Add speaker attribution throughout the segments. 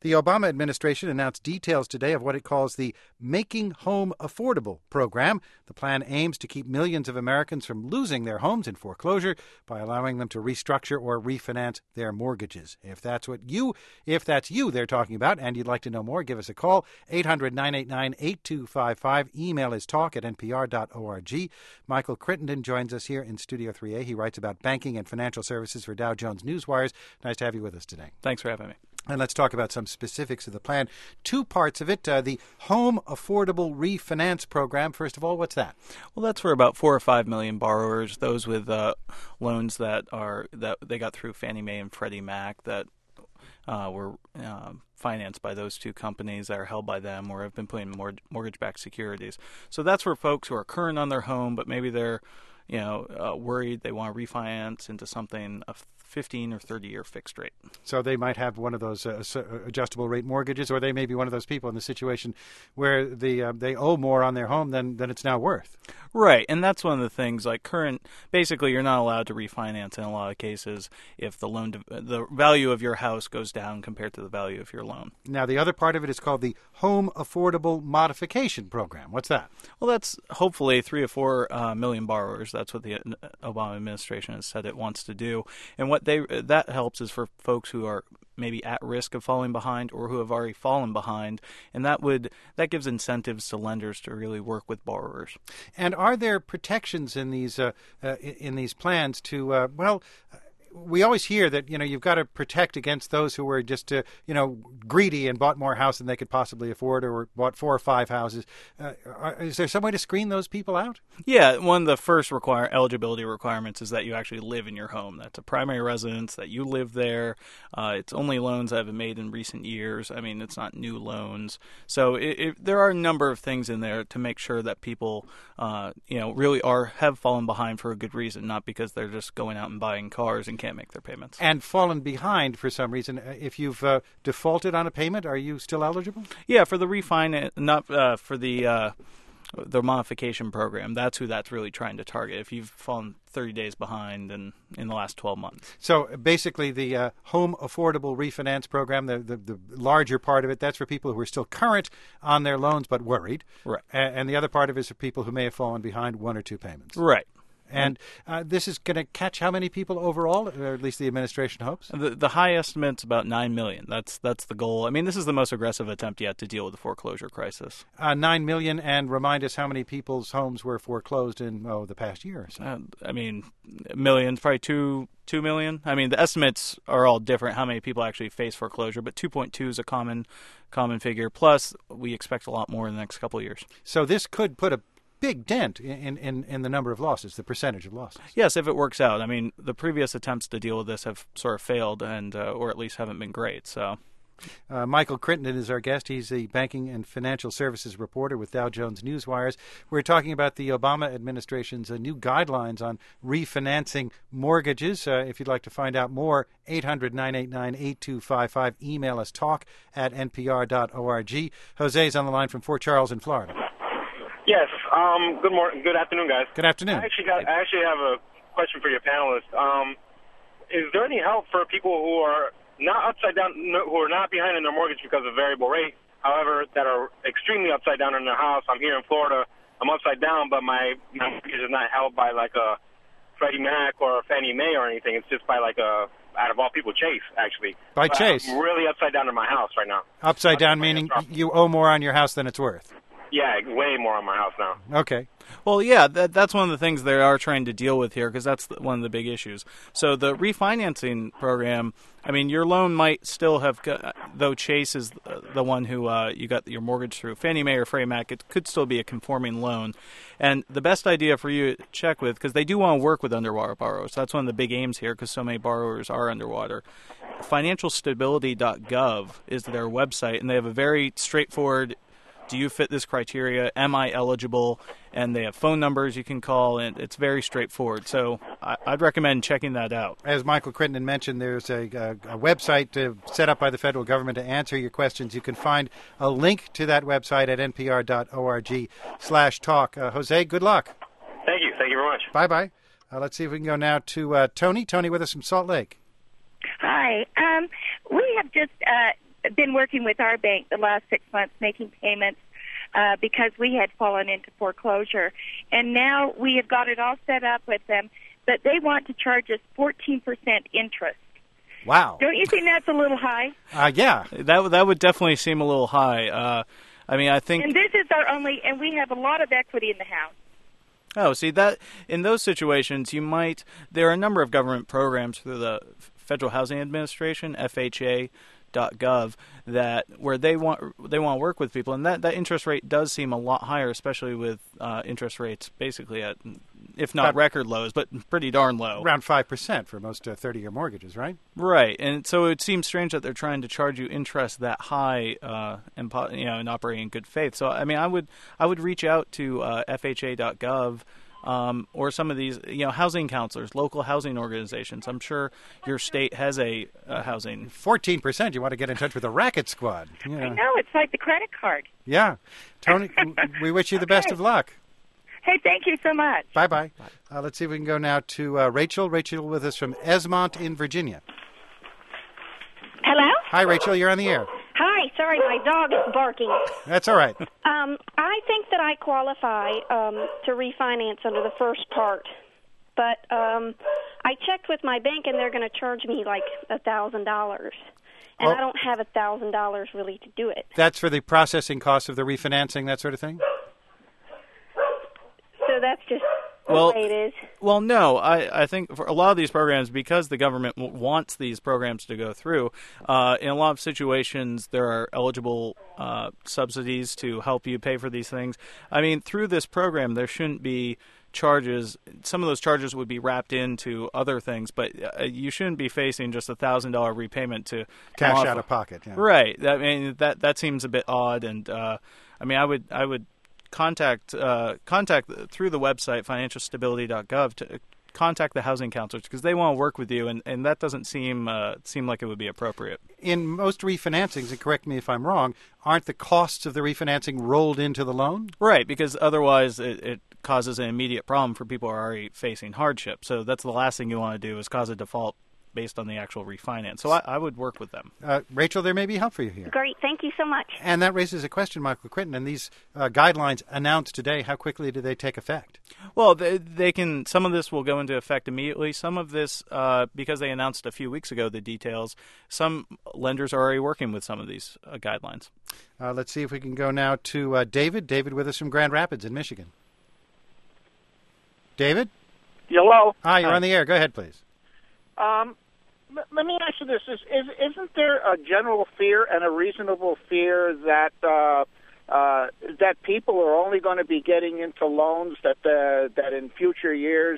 Speaker 1: The Obama administration announced details today of what it calls the Making Home Affordable program. The plan aims to keep millions of Americans from losing their homes in foreclosure by allowing them to restructure or refinance their mortgages. If that's you they're talking about and you'd like to know more, give us a call, 800-989-8255. Email is talk@npr.org. Michael Crittenden joins us here in Studio 3A. He writes about banking and financial services for Dow Jones Newswires. Nice to have you with us today.
Speaker 2: Thanks for having me.
Speaker 1: And let's talk about some specifics of the plan. Two parts of it. The Home Affordable Refinance Program. First of all, what's that?
Speaker 2: Well, that's for about 4 or 5 million borrowers, those with loans that they got through Fannie Mae and Freddie Mac that were financed by those two companies that are held by them or have been putting mortgage-backed securities. So that's for folks who are current on their home, but maybe they're worried they want to refinance into something 15 or 30-year fixed rate.
Speaker 1: So they might have one of those adjustable rate mortgages, or they may be one of those people in the situation where they owe more on their home than it's now worth.
Speaker 2: Right, and that's one of the things. Basically, you're not allowed to refinance in a lot of cases if the value of your house goes down compared to the value of your loan.
Speaker 1: Now, the other part of it is called the Home Affordable Modification Program. What's that?
Speaker 2: Well, that's hopefully 3 or 4 million borrowers. That's what the Obama administration has said it wants to do, and what that helps is for folks who are maybe at risk of falling behind or who have already fallen behind, and that gives incentives to lenders to really work with borrowers.
Speaker 1: And are there protections in these plans to we always hear that you've got to protect against those who were just greedy and bought more house than they could possibly afford, or bought 4 or 5 houses. Is there some way to screen those people out?
Speaker 2: Yeah, one of the first eligibility requirements is that you actually live in your home. That's a primary residence, that you live there. It's only loans that have been made in recent years. I mean, it's not new loans. So there are a number of things in there to make sure that people really have fallen behind for a good reason, not because they're just going out and buying cars and can't make their payments.
Speaker 1: And fallen behind for some reason. If you've defaulted on a payment, are you still eligible?
Speaker 2: Yeah, for the refinance, not for the modification program. That's who that's really trying to target. If you've fallen 30 days behind in the last 12 months.
Speaker 1: So basically the Home Affordable Refinance Program, the larger part of it, that's for people who are still current on their loans but worried.
Speaker 2: Right.
Speaker 1: And the other part of it is for people who may have fallen behind 1 or 2 payments.
Speaker 2: Right.
Speaker 1: And this is going to catch how many people overall, or at least the administration hopes?
Speaker 2: The high estimate's about 9 million. That's the goal. I mean, this is the most aggressive attempt yet to deal with the foreclosure crisis.
Speaker 1: 9 million, and remind us how many people's homes were foreclosed in the past year or so.
Speaker 2: Millions, probably 2 million. I mean, the estimates are all different, how many people actually face foreclosure, but 2.2 is a common figure. Plus, we expect a lot more in the next couple of years.
Speaker 1: So this could put a big dent in the number of losses, the percentage of losses.
Speaker 2: Yes, if it works out. I mean, the previous attempts to deal with this have sort of failed, and or at least haven't been great. So,
Speaker 1: Michael Crittenden is our guest. He's the banking and financial services reporter with Dow Jones Newswires. We're talking about the Obama administration's new guidelines on refinancing mortgages. If you'd like to find out more, 800-989-8255. Email us talk@npr.org. Jose's on the line from Fort Charles in Florida.
Speaker 3: Yes. Good morning. Good afternoon, guys.
Speaker 1: Good afternoon.
Speaker 3: I actually have a question for your panelists. Is there any help for people who are not upside down, who are not behind in their mortgage because of variable rate, however, that are extremely upside down in their house? I'm here in Florida. I'm upside down, but my mortgage is not held by like a Freddie Mac or a Fannie Mae or anything. It's just by out of all people, Chase, actually.
Speaker 1: By Chase?
Speaker 3: I'm really upside down in my house right now.
Speaker 1: Upside down meaning you owe more on your house than it's worth?
Speaker 3: Yeah, way more on my house now.
Speaker 1: Okay.
Speaker 2: Well, yeah, that's one of the things they are trying to deal with here, because that's one of the big issues. So the refinancing program, I mean, your loan might still have, though Chase is the one who you got your mortgage through, Fannie Mae or Freddie Mac, it could still be a conforming loan. And the best idea for you to check with, because they do want to work with underwater borrowers. So that's one of the big aims here, because so many borrowers are underwater. Financialstability.gov is their website, and they have a very straightforward, do you fit this criteria? Am I eligible? And they have phone numbers you can call, and it's very straightforward. So I'd recommend checking that out.
Speaker 1: As Michael Crittenden mentioned, there's a website set up by the federal government to answer your questions. You can find a link to that website at npr.org/talk. Jose, good luck.
Speaker 3: Thank you. Thank you very much.
Speaker 1: Bye-bye. Let's see if we can go now to Tony. Tony with us from Salt Lake.
Speaker 4: Hi. We have just been working with our bank the last 6 months, making payments because we had fallen into foreclosure. And now we have got it all set up with them, but they want to charge us 14% interest.
Speaker 1: Wow.
Speaker 4: Don't you think that's a little high?
Speaker 1: Yeah.
Speaker 2: That would definitely seem a little high. I mean, I think...
Speaker 4: And this is our only... And we have a lot of equity in the house.
Speaker 2: Oh, see, that in those situations, there are a number of government programs through the Federal Housing Administration, FHA.gov, where they want to work with people, and that interest rate does seem a lot higher, especially with interest rates basically at, if not record lows, but pretty darn low.
Speaker 1: Around 5% for most 30-year mortgages, right?
Speaker 2: Right, and so it seems strange that they're trying to charge you interest that high and operating in good faith. So I mean, I would reach out to FHA.gov. Or some of these, housing counselors, local housing organizations. I'm sure your state has a housing.
Speaker 1: 14%. You want to get in touch with the Racket Squad. Yeah.
Speaker 4: I know. It's like the credit card.
Speaker 1: Yeah. Tony, we wish you the best of luck.
Speaker 4: Hey, thank you so much.
Speaker 1: Bye-bye. Let's see if we can go now to Rachel. Rachel with us from Esmont in Virginia.
Speaker 5: Hello?
Speaker 1: Hi, Rachel. You're on the air.
Speaker 5: Hi. Sorry, my dog is barking.
Speaker 1: That's all right.
Speaker 5: I think that I qualify to refinance under the first part, but I checked with my bank and they're going to charge me like $1,000, and I don't have $1,000 really to do it.
Speaker 1: That's for the processing costs of the refinancing, that sort of thing?
Speaker 5: So that's just the way it is.
Speaker 2: Well, no. I think for a lot of these programs, because the government wants these programs to go through, in a lot of situations there are eligible subsidies to help you pay for these things. I mean, through this program, there shouldn't be charges. Some of those charges would be wrapped into other things, but you shouldn't be facing just $1,000 repayment to
Speaker 1: cash out of pocket. Yeah.
Speaker 2: Right. I mean, that seems a bit odd, and I mean, I would contact through the website financialstability.gov to contact the housing counselors because they want to work with you, and that doesn't seem like it would be appropriate. In
Speaker 1: most refinancings, and correct me if I'm wrong, aren't the costs of the refinancing rolled into the loan?
Speaker 2: Right, because otherwise it causes an immediate problem for people who are already facing hardship. So that's the last thing you want to do is cause a default based on the actual refinance. So I would work with them.
Speaker 1: Rachel, there may be help for you here.
Speaker 5: Great. Thank you so much.
Speaker 1: And that raises a question, Michael Crichton. And these guidelines announced today, how quickly do they take effect?
Speaker 2: Well, they can. Some of this will go into effect immediately. Some of this, because they announced a few weeks ago the details, some lenders are already working with some of these guidelines.
Speaker 1: Let's see if we can go now to David. David with us from Grand Rapids in Michigan. David?
Speaker 6: Hello.
Speaker 1: Hi, you're on the air. Go ahead, please.
Speaker 6: Let me ask you this: isn't there a general fear and a reasonable fear that that people are only going to be getting into loans that in future years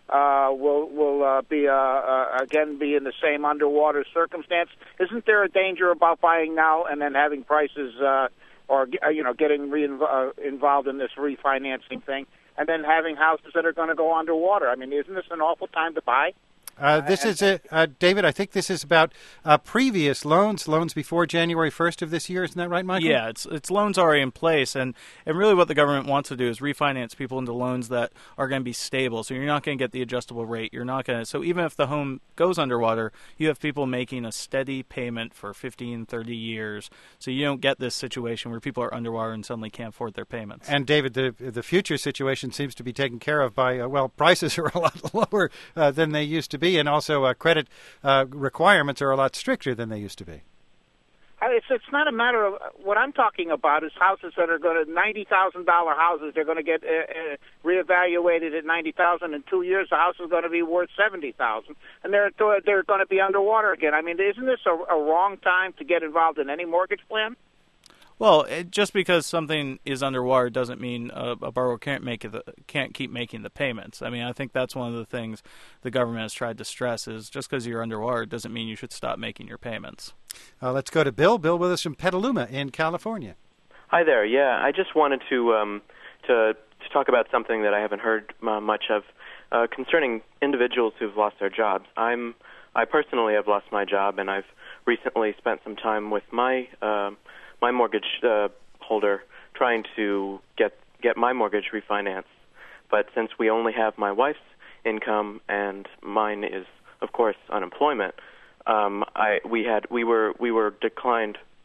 Speaker 6: will be again be in the same underwater circumstance? Isn't there a danger about buying now and then having prices or getting involved in this refinancing thing and then having houses that are going to go underwater? I mean, isn't this an awful time to buy?
Speaker 1: This is David, I think this is about previous loans before January 1st of this year. Isn't that right, Michael?
Speaker 2: Yeah, it's loans already in place. And really what the government wants to do is refinance people into loans that are going to be stable. So you're not going to get the adjustable rate. You're not going to. So even if the home goes underwater, you have people making a steady payment for 15, 30 years. So you don't get this situation where people are underwater and suddenly can't afford their payments.
Speaker 1: And, David, the future situation seems to be taken care of by, prices are a lot lower than they used to be. And also credit requirements are a lot stricter than they used to be.
Speaker 6: It's not a matter of what I'm talking about is houses that are going to $90,000 houses. They're going to get reevaluated at $90,000 in 2 years. The house is going to be worth $70,000, and they're going to be underwater again. I mean, isn't this a wrong time to get involved in any mortgage plan?
Speaker 2: Well, just because something is underwater doesn't mean a borrower can't keep making the payments. I mean, I think that's one of the things the government has tried to stress is just because you're underwater doesn't mean you should stop making your payments.
Speaker 1: Let's go to Bill. Bill with us from Petaluma in California.
Speaker 7: Hi there. Yeah, I just wanted to talk about something that I haven't heard much of concerning individuals who've lost their jobs. I personally have lost my job, and I've recently spent some time with my mortgage holder trying to get my mortgage refinanced. But since we only have my wife's income and mine is, of course, unemployment, we were declined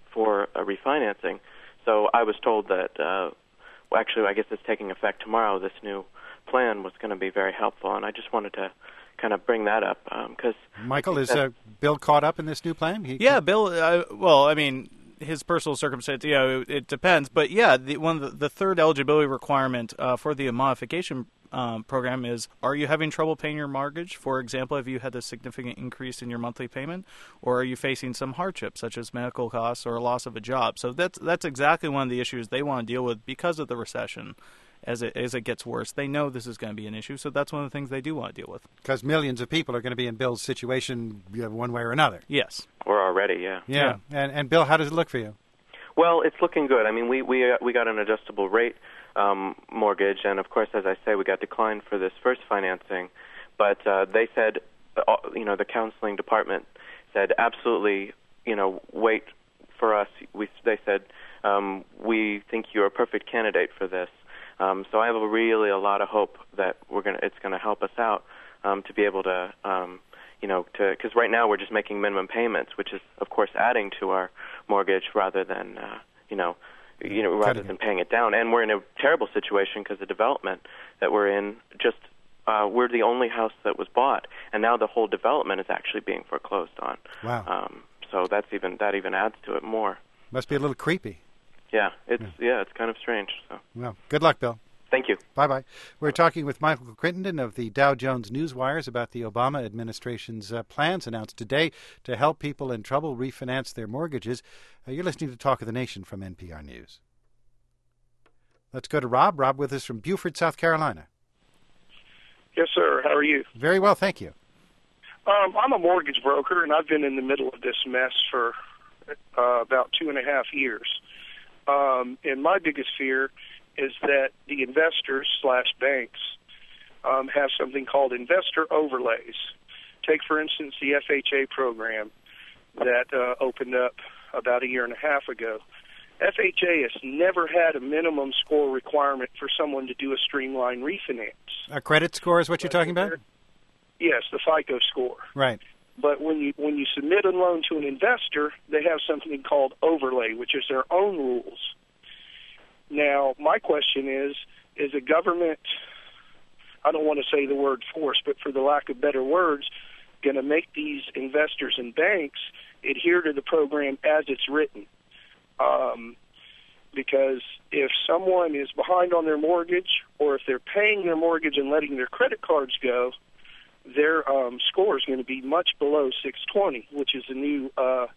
Speaker 7: for a refinancing. So I was told that, actually, I guess it's taking effect tomorrow, this new plan was going to be very helpful, and I just wanted to kind of bring that up. Because
Speaker 1: Michael, is Bill caught up in this new plan?
Speaker 2: Bill, well, I mean, his personal circumstance, it depends. But, the third eligibility requirement for the modification program is, are you having trouble paying your mortgage? For example, have you had a significant increase in your monthly payment? Or are you facing some hardship, such as medical costs or a loss of a job? So that's exactly one of the issues they want to deal with because of the recession. As it gets worse, they know this is going to be an issue, so that's one of the things they do want to deal with.
Speaker 1: Because millions of people are going to be in Bill's situation one way or another.
Speaker 2: Yes.
Speaker 7: We're already,
Speaker 1: Yeah. And Bill, how does it look for you?
Speaker 7: Well, it's looking good. I mean, we got an adjustable rate mortgage, and of course, as I say, we got declined for this first financing. But they said, the counseling department said, absolutely, wait for us. They said, we think you're a perfect candidate for this. So I have really a lot of hope that it's going to help us out to be able to, because right now we're just making minimum payments, which is of course adding to our mortgage rather than, rather than paying it down. And we're in a terrible situation because the development that we're in, we're the only house that was bought, and now the whole development is actually being foreclosed on.
Speaker 1: Wow.
Speaker 7: So that even adds to it more.
Speaker 1: Must be a little creepy.
Speaker 7: Yeah, it's kind of strange. So.
Speaker 1: Well, good luck, Bill.
Speaker 7: Thank you.
Speaker 1: Bye-bye. We're talking with Michael Crittenden of the Dow Jones Newswires about the Obama administration's plans announced today to help people in trouble refinance their mortgages. You're listening to Talk of the Nation from NPR News. Let's go to Rob. Rob with us from Beaufort, South Carolina.
Speaker 8: Yes, sir. How are you?
Speaker 1: Very well, thank you.
Speaker 8: I'm a mortgage broker, and I've been in the middle of this mess for about 2.5 years. And my biggest fear is that the investors/banks have something called investor overlays. Take, for instance, the FHA program that opened up about 1.5 years ago. FHA has never had a minimum score requirement for someone to do a streamlined refinance.
Speaker 1: A credit score is what you're talking about?
Speaker 8: Yes, the FICO score.
Speaker 1: Right.
Speaker 8: But when you submit a loan to an investor, they have something called overlay, which is their own rules. Now, my question is a government, I don't want to say the word force, but for the lack of better words, going to make these investors and banks adhere to the program as it's written? Because if someone is behind on their mortgage, or if they're paying their mortgage and letting their credit cards go, their score is going to be much below 620, which is the new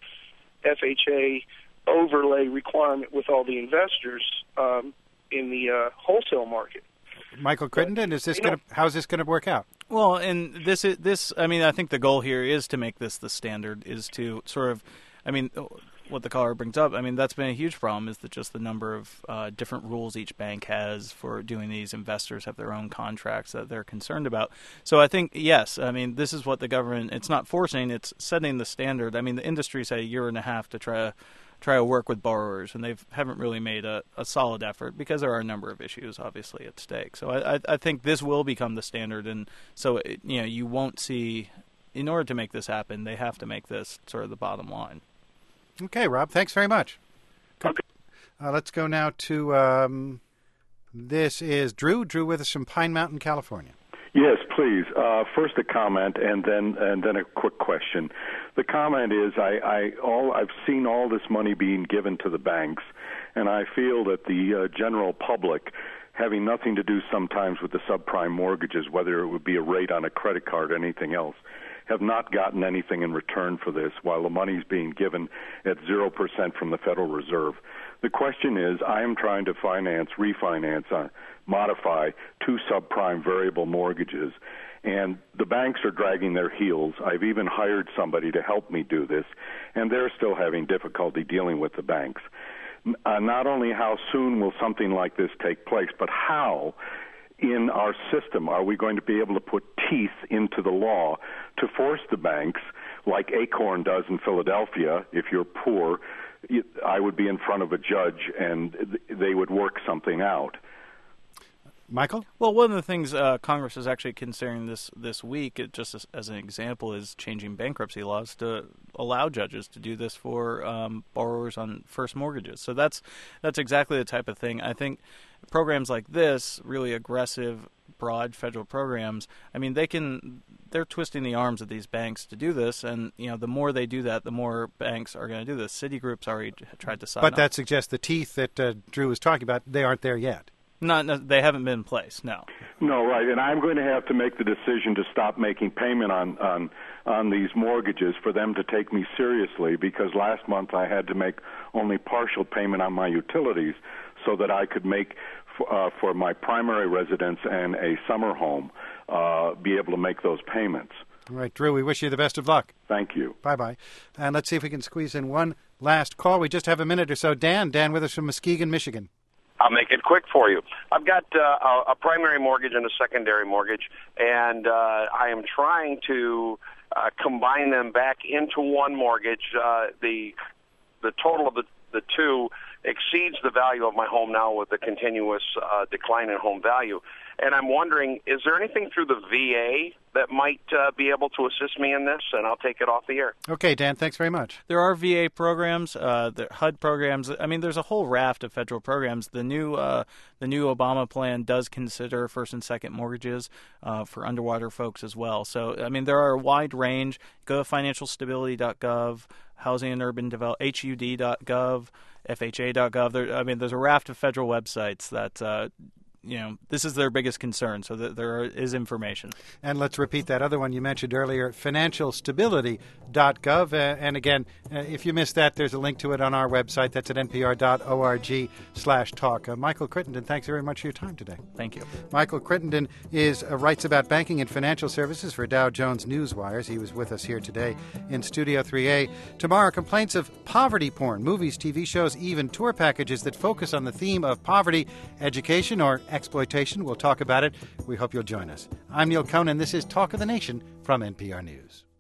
Speaker 8: FHA overlay requirement with all the investors in the wholesale market.
Speaker 1: Michael Crittenden, how is this going to work out?
Speaker 2: Well, and this. I mean, I think the goal here is to make this the standard. Is to sort of, I mean, what the caller brings up. I mean, that's been a huge problem. Is that just the number of different rules each bank has for doing these? Investors have their own contracts that they're concerned about. So I think yes. I mean, this is what the government. It's not forcing. It's setting the standard. I mean, the industry's had 1.5 years to try to work with borrowers, and they haven't really made a solid effort because there are a number of issues obviously at stake. So I think this will become the standard, and so you won't see. In order to make this happen, they have to make this sort of the bottom line.
Speaker 1: Okay, Rob, thanks very much.
Speaker 8: Okay.
Speaker 1: Let's go now to this is Drew. Drew with us from Pine Mountain, California.
Speaker 9: Yes, please. First a comment and then a quick question. The comment is I've seen all this money being given to the banks, and I feel that the general public, having nothing to do sometimes with the subprime mortgages, whether it would be a rate on a credit card or anything else, have not gotten anything in return for this while the money is being given at 0% from the Federal Reserve. The question is, I am trying to refinance, modify 2 subprime variable mortgages, and the banks are dragging their heels. I've even hired somebody to help me do this, and they're still having difficulty dealing with the banks. Not only how soon will something like this take place, but how in our system are we going to be able to put teeth into the law to force the banks, like Acorn does in Philadelphia? If you're poor, I would be in front of a judge and they would work something out.
Speaker 1: Michael?
Speaker 2: Well, one of the things Congress is actually considering this week, just as an example, is changing bankruptcy laws to allow judges to do this for borrowers on first mortgages. So that's exactly the type of thing. I think programs like this, really aggressive, broad federal programs, I mean, they're twisting the arms of these banks to do this, and the more they do that, the more banks are going to do this. Citigroup's already tried to sign up.
Speaker 1: But that suggests the teeth that Drew was talking about, they aren't there yet.
Speaker 2: They haven't been in place, no.
Speaker 9: No, right, and I'm going to have to make the decision to stop making payment on these mortgages for them to take me seriously, because last month I had to make only partial payment on my utilities so that I could make for my primary residence and a summer home, be able to make those payments.
Speaker 1: All right, Drew, we wish you the best of luck.
Speaker 9: Thank you.
Speaker 1: Bye-bye. And let's see if we can squeeze in one last call. We just have a minute or so. Dan with us from Muskegon, Michigan.
Speaker 10: I'll make it quick for you. I've got a primary mortgage and a secondary mortgage, and I am trying to combine them back into one mortgage. The total of the two exceeds the value of my home now with the continuous decline in home value. And I'm wondering, is there anything through the VA that might be able to assist me in this? And I'll take it off the air.
Speaker 1: Okay, Dan, thanks very much.
Speaker 2: There are VA programs, the HUD programs. I mean, there's a whole raft of federal programs. The new Obama plan does consider first and second mortgages for underwater folks as well. So, I mean, there are a wide range. Go to financialstability.gov, housing and urban development, HUD.gov, FHA.gov. There's a raft of federal websites that this is their biggest concern, so that there is information.
Speaker 1: And let's repeat that other one you mentioned earlier, financialstability.gov. And again, if you missed that, there's a link to it on our website. That's at npr.org/talk. Michael Crittenden, thanks very much for your time today.
Speaker 2: Thank you.
Speaker 1: Michael Crittenden writes about banking and financial services for Dow Jones Newswires. He was with us here today in Studio 3A. Tomorrow, complaints of poverty porn, movies, TV shows, even tour packages that focus on the theme of poverty, education, or exploitation. We'll talk about it. We hope you'll join us. I'm Neil Conan. This is Talk of the Nation from NPR News.